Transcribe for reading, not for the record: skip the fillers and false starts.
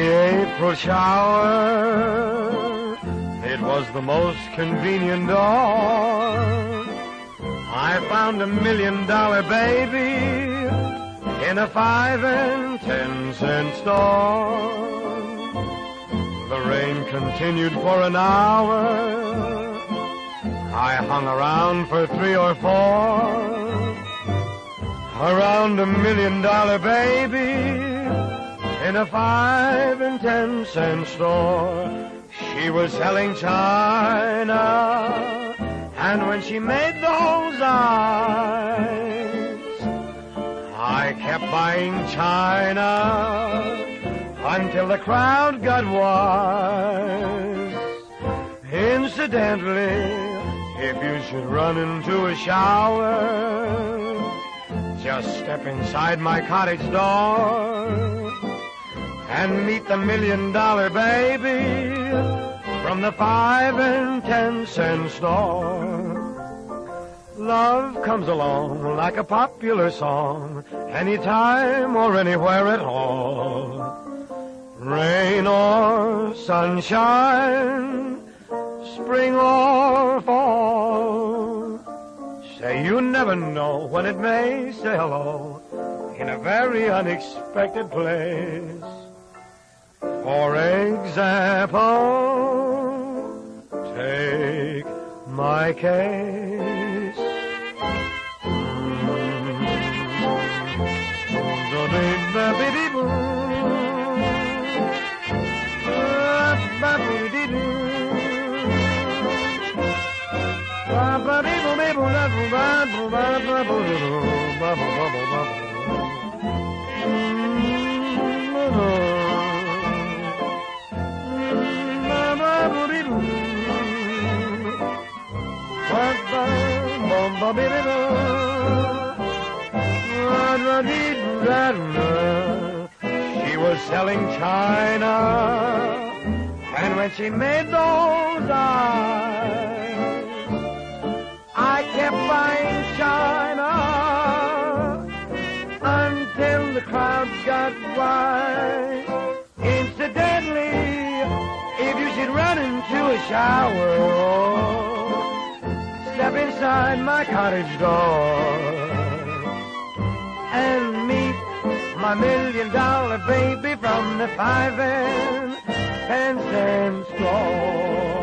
April shower, it was the most convenient dawn. I found $1 million baby in a 5 and 10 cent store. The rain continued for an hour. I hung around for 3 or 4. Around $1 million baby in a 5 and 10 cent store. She was selling china, and when she made those eyes, I kept buying china until the crowd got wise. Incidentally, if you should run into a shower, just step inside my cottage door and meet the $1 million baby from the 5 and 10 cent store. Love comes along like a popular song, anytime or anywhere at all. Rain or sunshine, spring or fall. Say you never know when it may say hello in a very unexpected place. For example, take my case. She was selling china, and when she made those eyes, I kept buying china until the crowd got wise. Incidentally, if you should run into a shower, step inside my cottage door and meet my $1 million baby from the 5 and 10 cent store.